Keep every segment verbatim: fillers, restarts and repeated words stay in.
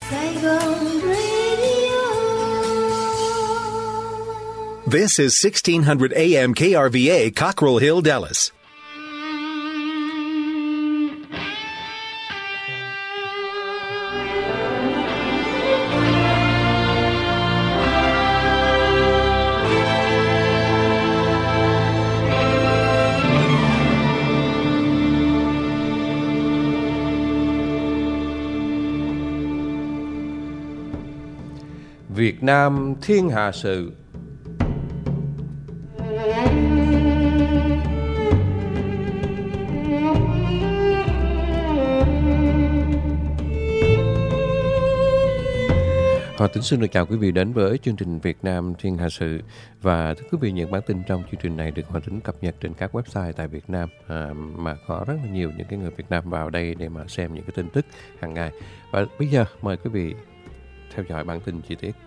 Saigon Radio. This is sixteen hundred A M K R V A, Cockrell Hill, Dallas. Việt Nam thiên hạ sự. Hòa Tính xin được chào quý vị đến với chương trình Việt Nam Thiên Hạ Sự. Và thưa quý vị, những bản tin trong chương trình này được Hòa Tính cập nhật trên các website tại Việt Nam, à, mà có rất là nhiều những cái người Việt Nam vào đây để mà xem những cái tin tức hàng ngày. Và bây giờ mời quý vị theo dõi bản tin chi tiết.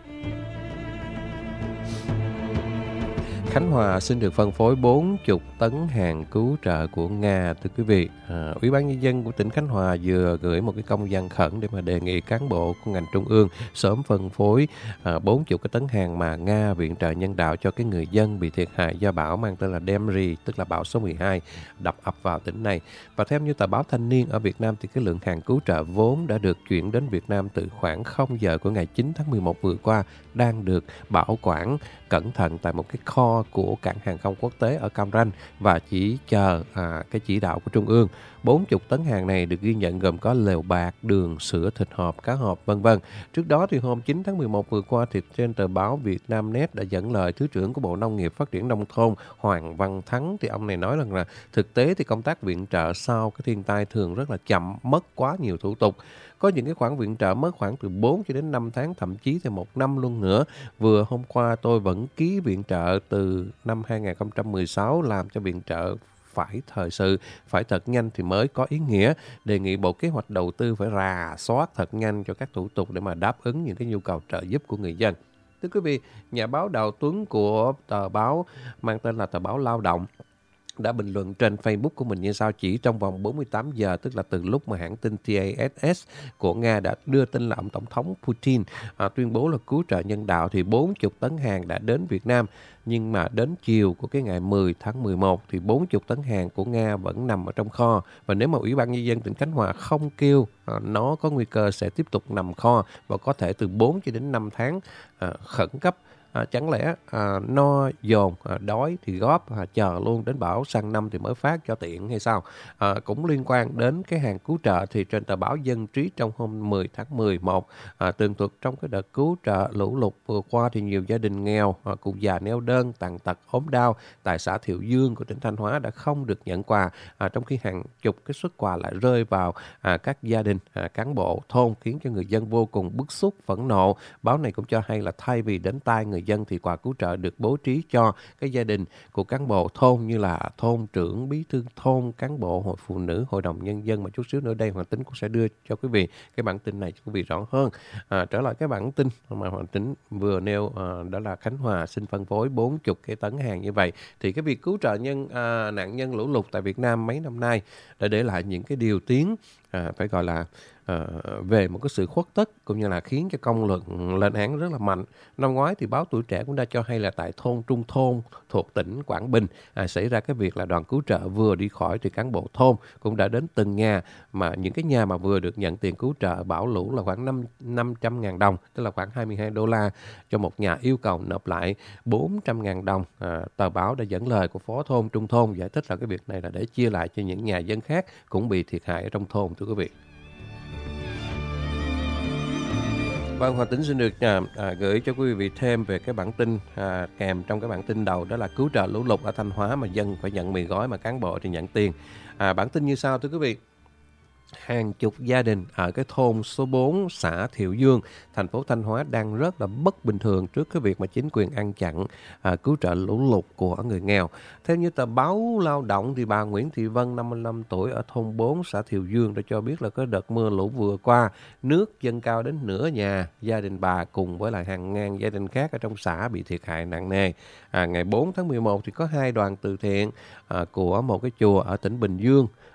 Khánh Hòa xin được phân phối bốn mươi tấn hàng cứu trợ của Nga. Thưa quý vị, à, Ủy ban Nhân dân của tỉnh Khánh Hòa vừa gửi một cái công văn khẩn để mà đề nghị cán bộ của ngành trung ương sớm phân phối à, bốn mươi cái tấn hàng mà Nga viện trợ nhân đạo cho cái người dân bị thiệt hại do bão mang tên là Demri, tức là bão số mười hai, đập ập vào tỉnh này. Và theo như tờ báo Thanh niên ở Việt Nam thì cái lượng hàng cứu trợ vốn đã được chuyển đến Việt Nam từ khoảng không giờ của ngày chín tháng mười một vừa qua đang được bảo quản cẩn thận tại một cái kho của cảng hàng không quốc tế ở Cam Ranh và chỉ chờ à, cái chỉ đạo của Trung ương. bốn mươi tấn hàng này được ghi nhận gồm có lều bạc, đường, sữa, thịt hộp, cá hộp, vân vân. Trước đó thì hôm chín tháng mười một vừa qua thì trên tờ báo Vietnamnet đã dẫn lời Thứ trưởng của Bộ Nông nghiệp Phát triển Nông thôn Hoàng Văn Thắng, thì ông này nói rằng là thực tế thì công tác viện trợ sau cái thiên tai thường rất là chậm, mất quá nhiều thủ tục. Có những cái khoản viện trợ mất khoảng từ bốn cho đến năm tháng, thậm chí thì một năm luôn nữa. Vừa hôm qua tôi vẫn ký viện trợ từ năm hai không một sáu làm cho viện trợ phải thời sự, phải thật nhanh thì mới có ý nghĩa. Đề nghị Bộ Kế hoạch Đầu tư phải rà soát thật nhanh cho các thủ tục để mà đáp ứng những cái nhu cầu trợ giúp của người dân. Thưa quý vị, nhà báo Đào Tuấn của tờ báo mang tên là tờ báo Lao động đã bình luận trên Facebook của mình như sau: chỉ trong vòng bốn mươi tám giờ, tức là từ lúc mà hãng tin tê a ét ét của Nga đã đưa tin là ông Tổng thống Putin à, tuyên bố là cứu trợ nhân đạo, thì bốn mươi tấn hàng đã đến Việt Nam. Nhưng mà đến chiều của cái ngày mười tháng mười một thì bốn mươi tấn hàng của Nga vẫn nằm ở trong kho. Và nếu mà Ủy ban Nhân dân tỉnh Khánh Hòa không kêu, à, nó có nguy cơ sẽ tiếp tục nằm kho và có thể từ bốn cho đến năm tháng à, khẩn cấp. À, chẳng lẽ à, no dồn, à, đói thì góp, à, chờ luôn đến bão sang năm thì mới phát cho tiện hay sao? À, cũng liên quan đến cái hàng cứu trợ thì trên tờ báo Dân Trí trong hôm mười tháng mười một à, tường thuật trong cái đợt cứu trợ lũ lụt vừa qua thì nhiều gia đình nghèo, à, cụ già neo đơn, tàn tật, ốm đau tại xã Thiệu Dương của tỉnh Thanh Hóa đã không được nhận quà, à, trong khi hàng chục cái suất quà lại rơi vào à, các gia đình, à, cán bộ thôn, khiến cho người dân vô cùng bức xúc, phẫn nộ. Báo này cũng cho hay là thay vì đến tay người dân thì quà cứu trợ được bố trí cho cái gia đình của cán bộ thôn như là thôn trưởng, bí thư thôn, cán bộ hội phụ nữ, hội đồng nhân dân. Mà chút xíu nữa đây Hoàng Tính cũng sẽ đưa cho quý vị cái bản tin này cho quý vị rõ hơn. À, trở lại cái bản tin mà Hoàng Tính vừa nêu, à, đó là Khánh Hòa xin phân phối bốn mươi cái tấn hàng như vậy. Thì cái việc cứu trợ nhân à, nạn nhân lũ lụt tại Việt Nam mấy năm nay đã để lại những cái điều tiếng à, phải gọi là À, về một cái sự khuất tất, cũng như là khiến cho công luận lên án rất là mạnh. Năm ngoái thì báo Tuổi Trẻ cũng đã cho hay là tại thôn Trung Thôn thuộc tỉnh Quảng Bình à, xảy ra cái việc là đoàn cứu trợ vừa đi khỏi thì cán bộ thôn cũng đã đến từng nhà, mà những cái nhà mà vừa được nhận tiền cứu trợ bão lũ là khoảng năm trăm ngàn đồng, tức là khoảng hai mươi hai đô la cho một nhà, yêu cầu nộp lại bốn trăm ngàn đồng. À, tờ báo đã dẫn lời của phó thôn Trung Thôn giải thích là cái việc này là để chia lại cho những nhà dân khác cũng bị thiệt hại ở trong thôn. Thưa quý vị, vâng, Hòa Tính xin được à, à, gửi cho quý vị thêm về cái bản tin à, kèm trong cái bản tin đầu, đó là cứu trợ lũ lụt ở Thanh Hóa mà dân phải nhận mì gói mà cán bộ thì nhận tiền. À, bản tin như sau thưa quý vị. Hàng chục gia đình ở cái thôn số bốn xã Thiệu Dương, thành phố Thanh Hóa đang rất là bất bình thường trước cái việc mà chính quyền ăn chặn à, cứu trợ lũ lụt của người nghèo. Theo như tờ báo Lao động thì bà Nguyễn Thị Vân, năm mươi lăm tuổi, ở thôn bốn xã Thiệu Dương đã cho biết là cái đợt mưa lũ vừa qua, nước dâng cao đến nửa nhà gia đình bà cùng với lại hàng ngàn gia đình khác ở trong xã bị thiệt hại nặng nề. À, ngày bốn tháng mười một thì có hai đoàn từ thiện à, của một cái chùa ở tỉnh Bình Dương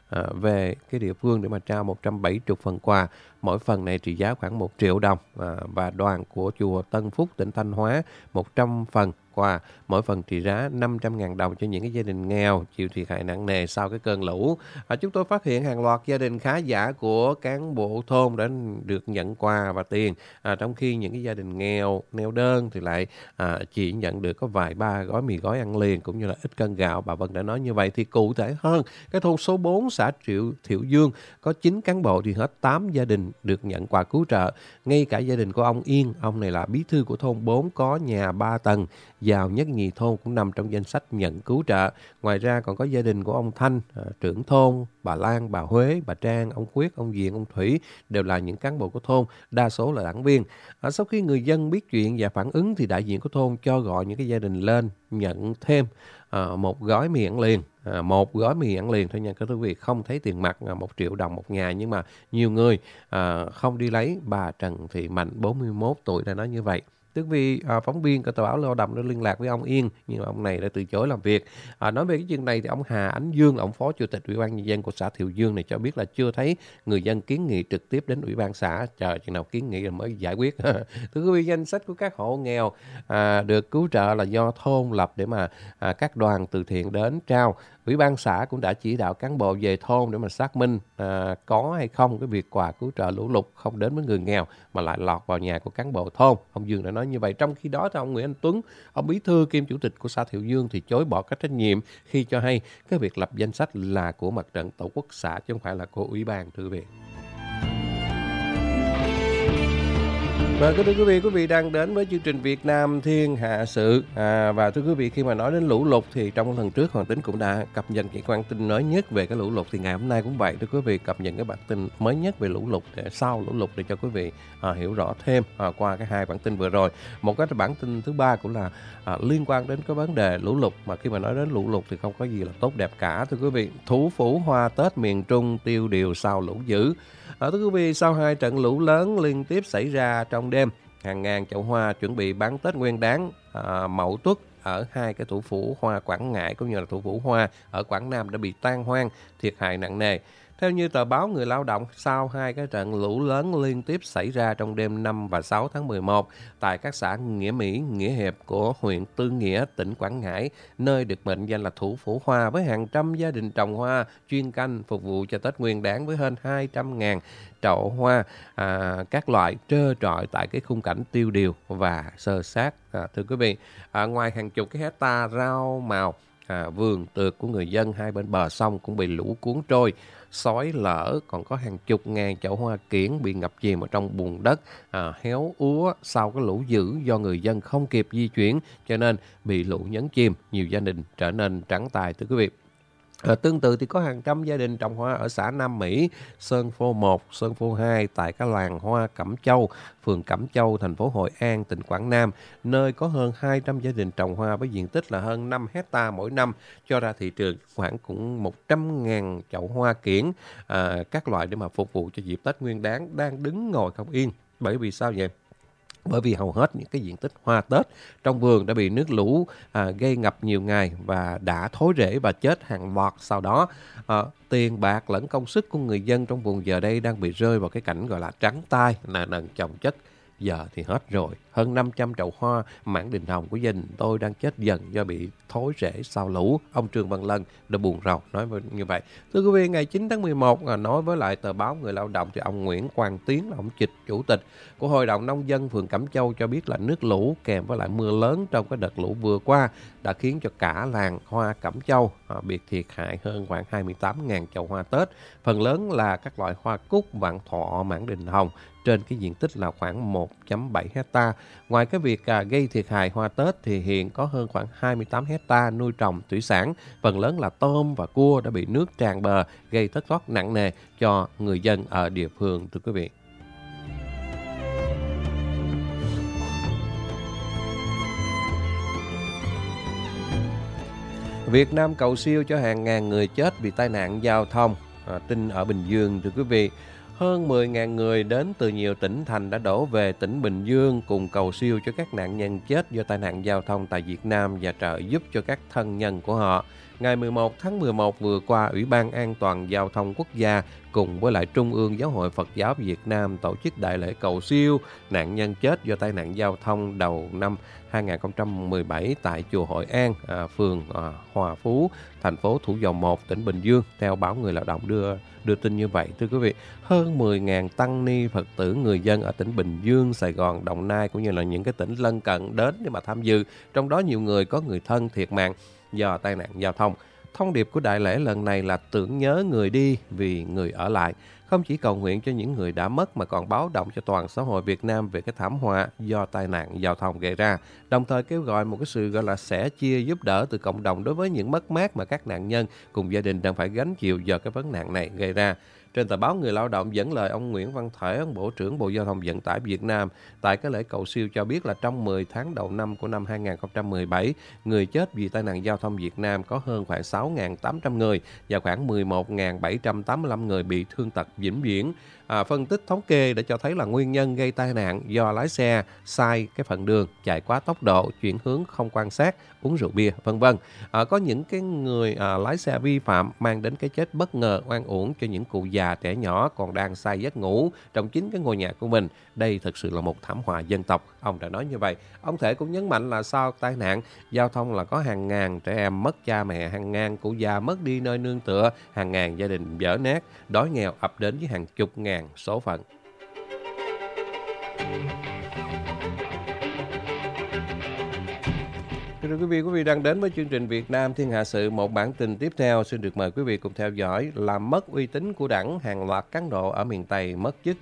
à, về cái địa phương để mà trao một trăm bảy mươi phần quà. Mỗi phần này trị giá khoảng một triệu đồng, à, và đoàn của chùa Tân Phúc, tỉnh Thanh Hóa một trăm phần quà, mỗi phần trị giá năm trăm nghìn đồng cho những cái gia đình nghèo chịu thiệt hại nặng nề sau cái cơn lũ. À, chúng tôi phát hiện hàng loạt gia đình khá giả của cán bộ thôn đã được nhận quà và tiền, à, trong khi những cái gia đình nghèo, neo đơn thì lại à, chỉ nhận được có vài ba gói mì gói ăn liền cũng như là ít cân gạo. Bà Vân đã nói như vậy. Thì cụ thể hơn, cái thôn số bốn xã Triệu Thiệu Dương có chín cán bộ thì hết tám gia đình được nhận quà cứu trợ. Ngay cả gia đình của ông Yên, ông này là bí thư của thôn bốn, có nhà ba tầng, giàu nhất nhì thôn, cũng nằm trong danh sách nhận cứu trợ. Ngoài ra còn có gia đình của ông Thanh, à, trưởng thôn, bà Lan, bà Huế, bà Trang, ông Quyết, ông Diện, ông Thủy đều là những cán bộ của thôn, đa số là đảng viên. À, sau khi người dân biết chuyện và phản ứng thì đại diện của thôn cho gọi những cái gia đình lên nhận thêm à, một gói mì ăn liền. À, một gói mì ăn liền thôi nha các quý vị, không thấy tiền mặt, à, một triệu đồng một ngày. Nhưng mà nhiều người à, không đi lấy. Bà Trần Thị Mạnh, bốn mươi mốt tuổi đã nói như vậy. Tức vì à, phóng viên của tờ báo Lao động đã liên lạc với ông Yên, nhưng mà ông này đã từ chối làm việc. À, nói về cái chuyện này thì ông Hà Ánh Dương, ông phó chủ tịch ủy ban nhân dân của xã Thiệu Dương này cho biết là chưa thấy người dân kiến nghị trực tiếp đến ủy ban xã. Chờ chừng nào kiến nghị là mới giải quyết. Thưa quý vị, danh sách của các hộ nghèo à, được cứu trợ là do thôn lập để mà à, các đoàn từ thiện đến trao. Ủy ban xã cũng đã chỉ đạo cán bộ về thôn để mà xác minh à, có hay không cái việc quà cứu trợ lũ lụt không đến với người nghèo mà lại lọt vào nhà của cán bộ thôn. Ông Dương đã nói như vậy. Trong khi đó thì ông Nguyễn Anh Tuấn, ông bí thư kiêm chủ tịch của xã Thiệu Dương thì chối bỏ các trách nhiệm khi cho hay cái việc lập danh sách là của Mặt trận Tổ quốc xã chứ không phải là của ủy ban. Thưa quý vị. Và thưa quý vị, quý vị đang đến với chương trình Việt Nam Thiên Hạ Sự. À, và thưa quý vị, khi mà nói đến lũ lụt thì trong lần trước Hoàng Tính cũng đã cập nhật những quan tin mới nhất về cái lũ lụt. Thì ngày hôm nay cũng vậy, thưa quý vị, cập nhật cái bản tin mới nhất về lũ lụt để sau lũ lụt để cho quý vị à, hiểu rõ thêm à, qua cái hai bản tin vừa rồi. Một cái bản tin thứ ba cũng là à, liên quan đến cái vấn đề lũ lụt, mà khi mà nói đến lũ lụt thì không có gì là tốt đẹp cả. Thưa quý vị, thủ phủ hoa Tết miền Trung tiêu điều sau lũ dữ. À, thưa quý vị, sau hai trận lũ lớn liên tiếp xảy ra trong đêm, hàng ngàn chậu hoa chuẩn bị bán Tết Nguyên Đán à, Mậu Tuất ở hai cái thủ phủ hoa Quảng Ngãi cũng như là thủ phủ hoa ở Quảng Nam đã bị tan hoang, thiệt hại nặng nề. Theo như tờ báo Người Lao động, sau hai cái trận lũ lớn liên tiếp xảy ra trong đêm năm và sáu tháng mười một tại các xã Nghĩa Mỹ, Nghĩa Hiệp của huyện Tư Nghĩa, tỉnh Quảng Ngãi, nơi được mệnh danh là thủ phủ hoa với hàng trăm gia đình trồng hoa chuyên canh phục vụ cho Tết Nguyên Đán với hơn hai trăm ngàn chậu hoa à, các loại trơ trọi tại cái khung cảnh tiêu điều và sơ sát. À, thưa quý vị, à, ngoài hàng chục cái hecta rau màu, à, vườn tược của người dân hai bên bờ sông cũng bị lũ cuốn trôi, xói lở, còn có hàng chục ngàn chậu hoa kiển bị ngập chìm ở trong bùn đất, à, héo úa sau cái lũ dữ do người dân không kịp di chuyển cho nên bị lũ nhấn chìm, nhiều gia đình trở nên trắng tay. Thưa quý vị, À, tương tự thì có hàng trăm gia đình trồng hoa ở xã Nam Mỹ, Sơn Phô một, Sơn Phô hai tại cái làng hoa Cẩm Châu, phường Cẩm Châu, thành phố Hội An, tỉnh Quảng Nam, nơi có hơn hai trăm gia đình trồng hoa với diện tích là hơn năm hecta mỗi năm, cho ra thị trường khoảng cũng một trăm ngàn chậu hoa kiển à, các loại để mà phục vụ cho dịp Tết Nguyên Đán đang đứng ngồi không yên. Bởi vì sao vậy? Bởi vì hầu hết những cái diện tích hoa Tết trong vườn đã bị nước lũ à, gây ngập nhiều ngày và đã thối rễ và chết hàng loạt sau đó. À, tiền bạc lẫn công sức của người dân trong vùng giờ đây đang bị rơi vào cái cảnh gọi là trắng tay, nợ nần chồng chất. Giờ thì hết rồi. Hơn năm trăm chậu hoa mãn đình hồng của gia đình tôi đang chết dần do bị thối rễ sau lũ. Ông Trương Văn Lân đã buồn rầu nói như vậy. Thưa quý vị, ngày chín tháng mười một, nói với lại tờ báo Người Lao động thì ông Nguyễn Quang Tiến, là ông Trịch, chủ tịch của Hội đồng Nông dân phường Cẩm Châu cho biết là nước lũ kèm với lại mưa lớn trong cái đợt lũ vừa qua đã khiến cho cả làng hoa Cẩm Châu à, bị thiệt hại hơn khoảng hai mươi tám nghìn chậu hoa Tết. Phần lớn là các loại hoa cúc, vạn thọ, mãn đình hồng trên cái diện tích là khoảng một phẩy bảy hecta. Ngoài cái việc à, gây thiệt hại hoa Tết thì hiện có hơn khoảng hai mươi tám hecta nuôi trồng thủy sản, phần lớn là tôm và cua đã bị nước tràn bờ, gây thất thoát nặng nề cho người dân ở địa phương. Thưa quý vị. Việt Nam cầu siêu cho hàng ngàn người chết vì tai nạn giao thông. À, tin ở Bình Dương, thưa quý vị. Hơn mười nghìn người đến từ nhiều tỉnh thành đã đổ về tỉnh Bình Dương cùng cầu siêu cho các nạn nhân chết do tai nạn giao thông tại Việt Nam và trợ giúp cho các thân nhân của họ. Ngày mười một tháng mười một vừa qua, Ủy ban An toàn Giao thông Quốc gia cùng với lại Trung ương Giáo hội Phật giáo Việt Nam tổ chức đại lễ cầu siêu nạn nhân chết do tai nạn giao thông đầu năm hai không một bảy tại chùa Hội An, à, phường à, Hòa Phú, thành phố Thủ Dầu Một, tỉnh Bình Dương. Theo báo Người Lao động đưa đưa tin như vậy, thưa quý vị, hơn mười nghìn tăng ni Phật tử, người dân ở tỉnh Bình Dương, Sài Gòn, Đồng Nai cũng như là những cái tỉnh lân cận đến để mà tham dự. Trong đó nhiều người có người thân thiệt mạng do tai nạn giao thông. Thông điệp của đại lễ lần này là tưởng nhớ người đi vì người ở lại. Không chỉ cầu nguyện cho những người đã mất mà còn báo động cho toàn xã hội Việt Nam về cái thảm họa do tai nạn giao thông gây ra. Đồng thời kêu gọi một cái sự gọi là sẻ chia giúp đỡ từ cộng đồng đối với những mất mát mà các nạn nhân cùng gia đình đang phải gánh chịu do cái vấn nạn này gây ra. Trên tờ báo Người Lao động dẫn lời ông Nguyễn Văn Thể, ông Bộ trưởng Bộ Giao thông Vận tải Việt Nam, tại cái lễ cầu siêu cho biết là trong mười tháng đầu năm của năm hai không một bảy, người chết vì tai nạn giao thông Việt Nam có hơn khoảng sáu nghìn tám trăm người và khoảng mười một nghìn bảy trăm tám mươi lăm người bị thương tật vĩnh viễn. À, phân tích thống kê đã cho thấy là nguyên nhân gây tai nạn do lái xe sai cái phần đường, chạy quá tốc độ, chuyển hướng không quan sát, uống rượu bia, vân vân. À, có những cái người à, lái xe vi phạm mang đến cái chết bất ngờ, oan uổng cho những cụ già, trẻ nhỏ còn đang say giấc ngủ trong chính cái ngôi nhà của mình. Đây thực sự là một thảm họa dân tộc, ông đã nói như vậy. Ông Thể cũng nhấn mạnh là sau tai nạn giao thông là có hàng ngàn trẻ em mất cha mẹ, hàng ngàn cụ già mất đi nơi nương tựa, hàng ngàn gia đình vỡ nát, đói nghèo ập đến với hàng chục ngàn số phận. Thưa quý vị, quý vị đang đến với chương trình Việt Nam Thiên Hạ Sự. Một bản tin tiếp theo xin được mời quý vị cùng theo dõi. Làm mất uy tín của Đảng, hàng loạt cán bộ ở miền Tây mất chức.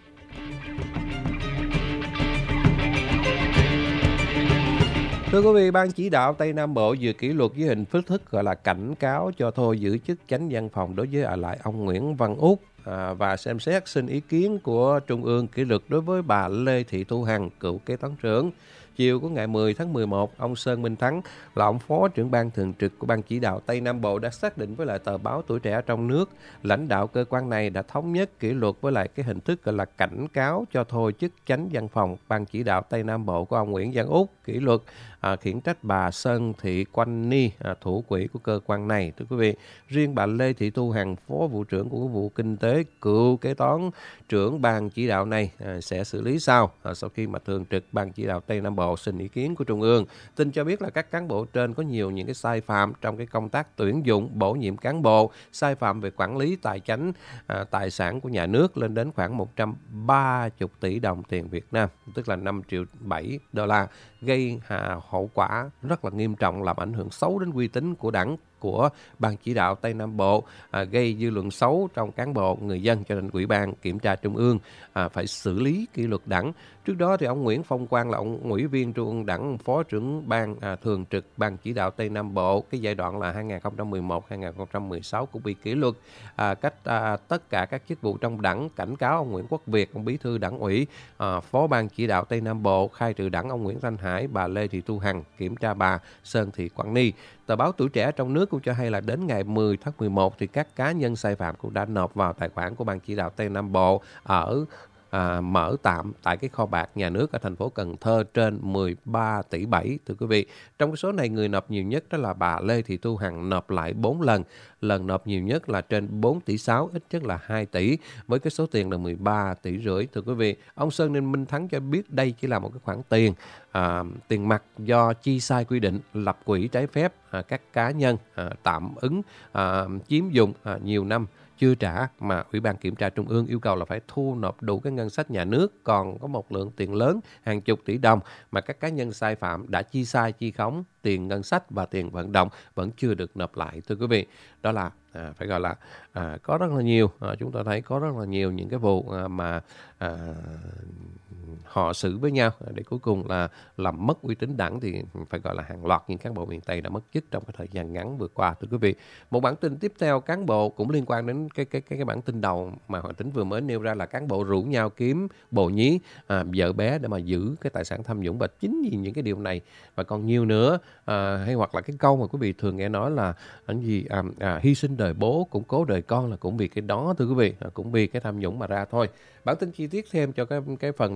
Thưa quý vị, Ban chỉ đạo Tây Nam Bộ vừa kỷ luật với hình thức gọi là cảnh cáo cho thôi giữ chức chánh văn phòng đối với ở lại ông Nguyễn Văn Út, à, và xem xét xin ý kiến của Trung ương kỷ luật đối với bà Lê Thị Thu Hằng, cựu kế toán trưởng. Chiều của ngày mười tháng mười một, ông Sơn Minh Thắng là ông phó trưởng ban thường trực của Ban chỉ đạo Tây Nam Bộ đã xác định với lại tờ báo Tuổi Trẻ trong nước, lãnh đạo cơ quan này đã thống nhất kỷ luật với lại cái hình thức gọi là cảnh cáo cho thôi chức chánh văn phòng Ban chỉ đạo Tây Nam Bộ của ông Nguyễn Văn Út, kỷ luật à, khiển trách bà Sơn Thị Quanh Ni, à, thủ quỹ của cơ quan này. Thưa quý vị, riêng bà Lê Thị Thu Hằng, phó vụ trưởng của vụ kinh tế, cựu kế toán trưởng Ban chỉ đạo này à, sẽ xử lý sau à, sau khi mà thường trực Ban chỉ đạo Tây Nam Bộ xin ý kiến của Trung ương. Tin cho biết là các cán bộ trên có nhiều những cái sai phạm trong cái công tác tuyển dụng, bổ nhiệm cán bộ, sai phạm về quản lý tài chánh à, tài sản của nhà nước lên đến khoảng một trăm ba mươi tỷ đồng tiền Việt Nam, tức là năm triệu bảy đô la, gây à, hậu quả rất là nghiêm trọng, làm ảnh hưởng xấu đến uy tín của Đảng, của Ban chỉ đạo Tây Nam Bộ, à, gây dư luận xấu trong cán bộ, người dân, cho nên Ủy ban Kiểm tra Trung ương à, phải xử lý kỷ luật Đảng. Trước đó thì ông Nguyễn Phong Quang là ông ủy viên Trung ương Đảng, phó trưởng ban à, thường trực Ban chỉ đạo Tây Nam Bộ cái giai đoạn là hai không một một đến hai không một sáu cũng bị kỷ luật à, cách à, tất cả các chức vụ trong Đảng, cảnh cáo ông Nguyễn Quốc Việt, ông bí thư Đảng ủy, à, phó Ban chỉ đạo Tây Nam Bộ, khai trừ Đảng ông Nguyễn Thanh Hải, bà Lê Thị Thu Hằng, kiểm tra bà Sơn Thị Quảng Ni. Tờ báo Tuổi Trẻ trong nước cũng cho hay là đến ngày mười tháng mười một thì các cá nhân sai phạm cũng đã nộp vào tài khoản của Ban chỉ đạo Tây Nam Bộ ở à, mở tạm tại cái kho bạc nhà nước ở thành phố Cần Thơ trên mười ba tỷ bảy. Thưa quý vị, trong cái số này người nộp nhiều nhất đó là bà Lê Thị Thu Hằng, nộp lại bốn lần. Lần nộp nhiều nhất là trên bốn tỷ sáu, ít nhất là hai tỷ, với cái số tiền là mười ba tỷ rưỡi. Thưa quý vị, ông Sơn Ninh Minh Thắng cho biết đây chỉ là một cái khoản tiền à, tiền mặt do chi sai quy định, lập quỹ trái phép, à, các cá nhân à, tạm ứng à, chiếm dụng à, nhiều năm chưa trả, mà Ủy ban Kiểm tra Trung ương yêu cầu là phải thu nộp đủ cái ngân sách nhà nước, còn có một lượng tiền lớn hàng chục tỷ đồng mà các cá nhân sai phạm đã chi sai, chi khống tiền ngân sách và tiền vận động vẫn chưa được nộp lại. Thưa quý vị, đó là à, phải gọi là à, có rất là nhiều, à, chúng ta thấy có rất là nhiều những cái vụ à, mà à, họ xử với nhau để cuối cùng là làm mất uy tín Đảng, thì phải gọi là hàng loạt những cán bộ miền Tây đã mất chức trong cái thời gian ngắn vừa qua. Thưa quý vị, một bản tin tiếp theo cán bộ cũng liên quan đến cái cái cái, cái bản tin đầu mà Hoàng Tính vừa mới nêu ra là cán bộ rủ nhau kiếm bồ nhí, à, vợ bé để mà giữ cái tài sản tham nhũng. Và chính vì những cái điều này và còn nhiều nữa, à, hay hoặc là cái câu mà quý vị thường nghe nói là cái gì à, à, hy sinh đời bố củng cố đời con là cũng vì cái đó. Thưa quý vị, à, cũng vì cái tham nhũng mà ra thôi. Bản tin chi tiết thêm cho cái cái phần này như sau.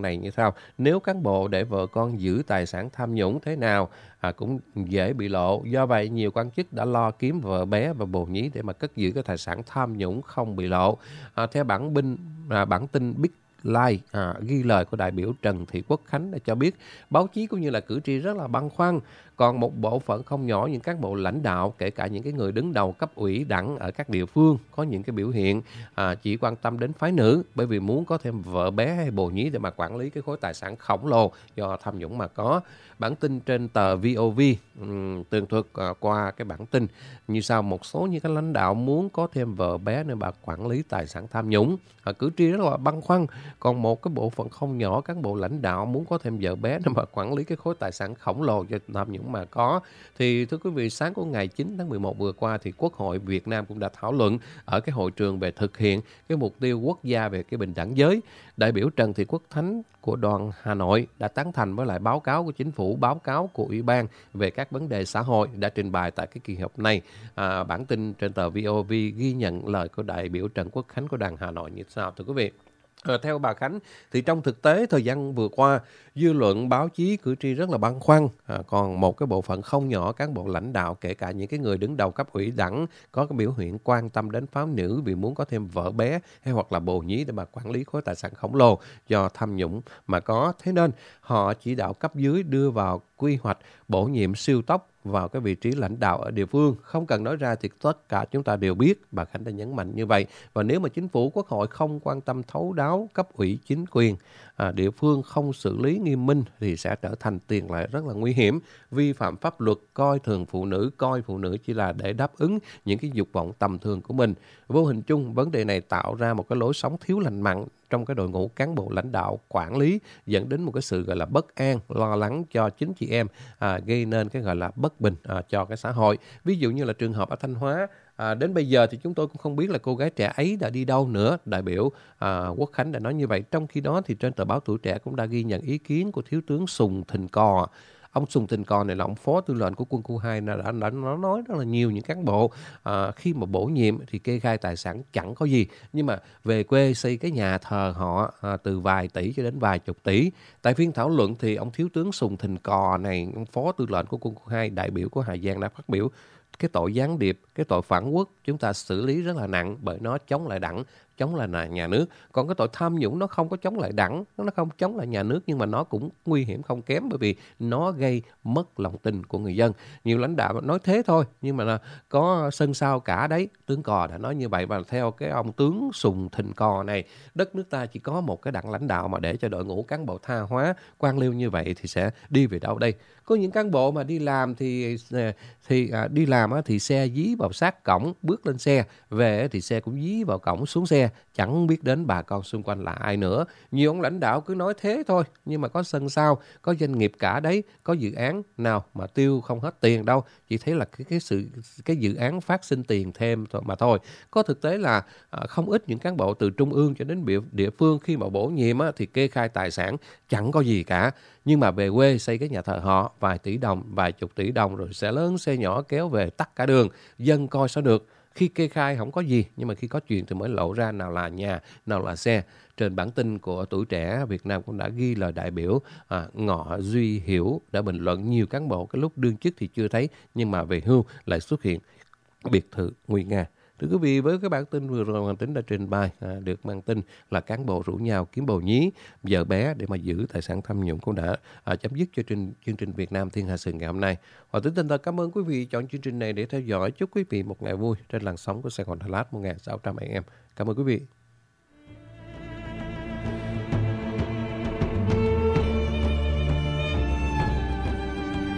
sao? Nếu cán bộ để vợ con giữ tài sản tham nhũng thế nào à, cũng dễ bị lộ. Do vậy, nhiều quan chức đã lo kiếm vợ bé và bồ nhí để mà cất giữ cái tài sản tham nhũng không bị lộ. À, theo bản binh à, bản tin Big Live à, ghi lời của đại biểu Trần Thị Quốc Khánh đã cho biết báo chí cũng như là cử tri rất là băn khoăn. Còn một bộ phận không nhỏ những cán bộ lãnh đạo, kể cả những cái người đứng đầu cấp ủy đảng ở các địa phương có những cái biểu hiện à, chỉ quan tâm đến phái nữ bởi vì muốn có thêm vợ bé hay bồ nhí để mà quản lý cái khối tài sản khổng lồ do tham nhũng mà có. Bản tin trên tờ vê o vê um, tường thuật uh, qua cái bản tin như sau: một số những cái lãnh đạo muốn có thêm vợ bé để mà quản lý tài sản tham nhũng, à, cử tri rất là băn khoăn. Còn một cái bộ phận không nhỏ cán bộ lãnh đạo muốn có thêm vợ bé để mà quản lý cái khối tài sản khổng lồ do tham nhũng mà có. Thì thưa quý vị, sáng của ngày chín tháng mười một vừa qua thì Quốc hội Việt Nam cũng đã thảo luận ở cái hội trường về thực hiện cái mục tiêu quốc gia về cái bình đẳng giới. Đại biểu Trần Thị Quốc Khánh của đoàn Hà Nội đã tán thành với lại báo cáo của chính phủ, báo cáo của Ủy ban về các vấn đề xã hội đã trình bày tại cái kỳ họp này. À, bản tin trên tờ vê o vê ghi nhận lời của đại biểu Trần Quốc Khánh của đoàn Hà Nội như sau thưa quý vị. À, theo bà Khánh thì trong thực tế thời gian vừa qua, dư luận, báo chí, cử tri rất là băn khoăn. À, còn một cái bộ phận không nhỏ cán bộ lãnh đạo, kể cả những cái người đứng đầu cấp ủy đảng có cái biểu hiện quan tâm đến phái nữ vì muốn có thêm vợ bé hay hoặc là bồ nhí để mà quản lý khối tài sản khổng lồ do tham nhũng mà có. Thế nên họ chỉ đạo cấp dưới đưa vào quy hoạch bổ nhiệm siêu tốc vào cái vị trí lãnh đạo ở địa phương. Không cần nói ra thì tất cả chúng ta đều biết, bà Khánh đã nhấn mạnh như vậy. Và nếu mà chính phủ, quốc hội không quan tâm thấu đáo, cấp ủy chính quyền à, địa phương không xử lý nghiêm minh thì sẽ trở thành tiền lệ rất là nguy hiểm, vi phạm pháp luật, coi thường phụ nữ, coi phụ nữ chỉ là để đáp ứng những cái dục vọng tầm thường của mình. Vô hình chung, vấn đề này tạo ra một cái lối sống thiếu lành mạnh trong cái đội ngũ cán bộ lãnh đạo quản lý, dẫn đến một cái sự gọi là bất an, lo lắng cho chính chị em, à, gây nên cái gọi là bất bình à, cho cái xã hội. Ví dụ như là trường hợp ở Thanh Hóa, à, đến bây giờ thì chúng tôi cũng không biết là cô gái trẻ ấy đã đi đâu nữa. Đại biểu à, Quốc Khánh đã nói như vậy. Trong khi đó thì trên tờ báo Tuổi Trẻ cũng đã ghi nhận ý kiến của Thiếu tướng Sùng Thình Cò. Ông Sùng Thình Cò này là ông phó tư lệnh của quân khu hai đã, đã, đã nói rất là nhiều những cán bộ à, khi mà bổ nhiệm thì kê khai tài sản chẳng có gì, nhưng mà về quê xây cái nhà thờ họ à, từ vài tỷ cho đến vài chục tỷ. Tại phiên thảo luận thì ông Thiếu tướng Sùng Thình Cò này, ông phó tư lệnh của quân khu hai, đại biểu của Hà Giang đã phát biểu cái tội gián điệp, cái tội phản quốc chúng ta xử lý rất là nặng bởi nó chống lại đảng, chống lại nhà nước. Còn cái tội tham nhũng nó không có chống lại đảng, nó không chống lại nhà nước, nhưng mà nó cũng nguy hiểm không kém bởi vì nó gây mất lòng tin của người dân. Nhiều lãnh đạo nói thế thôi, nhưng mà là có sân sau cả đấy. Tướng Cò đã nói như vậy, và theo cái ông tướng Sùng Thình Cò này, đất nước ta chỉ có một cái đảng lãnh đạo mà để cho đội ngũ cán bộ tha hóa, quan liêu như vậy thì sẽ đi về đâu đây? Có những cán bộ mà đi làm thì thì à, đi làm thì xe dí vào sát cổng, bước lên xe, về thì xe cũng dí vào cổng, xuống xe, chẳng biết đến bà con xung quanh là ai nữa. Nhiều ông lãnh đạo cứ nói thế thôi, nhưng mà có sân sau, có doanh nghiệp cả đấy, có dự án nào mà tiêu không hết tiền đâu, chỉ thấy là cái cái sự cái dự án phát sinh tiền thêm mà thôi. Có thực tế là à, không ít những cán bộ từ trung ương cho đến địa, địa phương khi mà bổ nhiệm á, thì kê khai tài sản chẳng có gì cả, nhưng mà về quê xây cái nhà thờ họ vài tỷ đồng, vài chục tỷ đồng, rồi xe lớn xe nhỏ kéo về tắc cả đường, dân coi sao được. Khi kê khai không có gì, nhưng mà khi có chuyện thì mới lộ ra nào là nhà, nào là xe. Trên bản tin của Tuổi Trẻ Việt Nam cũng đã ghi lời đại biểu à, Ngọ Duy Hiểu đã bình luận nhiều cán bộ cái lúc đương chức thì chưa thấy, nhưng mà về hưu lại xuất hiện biệt thự nguy nga. Thưa quý vị, với cái bản tin vừa rồi Hoàng Tính đã trình bày à, được mang tin là cán bộ rủ nhau kiếm bồ nhí, vợ bé để mà giữ tài sản tham nhũng cũng đã à, chấm dứt cho trình, chương trình Việt Nam Thiên Hạ Sự ngày hôm nay. Hoàng Tính tinh thần cảm ơn quý vị chọn chương trình này để theo dõi. Chúc quý vị một ngày vui trên làn sóng của Sài Gòn Đà Lạt một nghìn sáu trăm a em. Cảm ơn quý vị.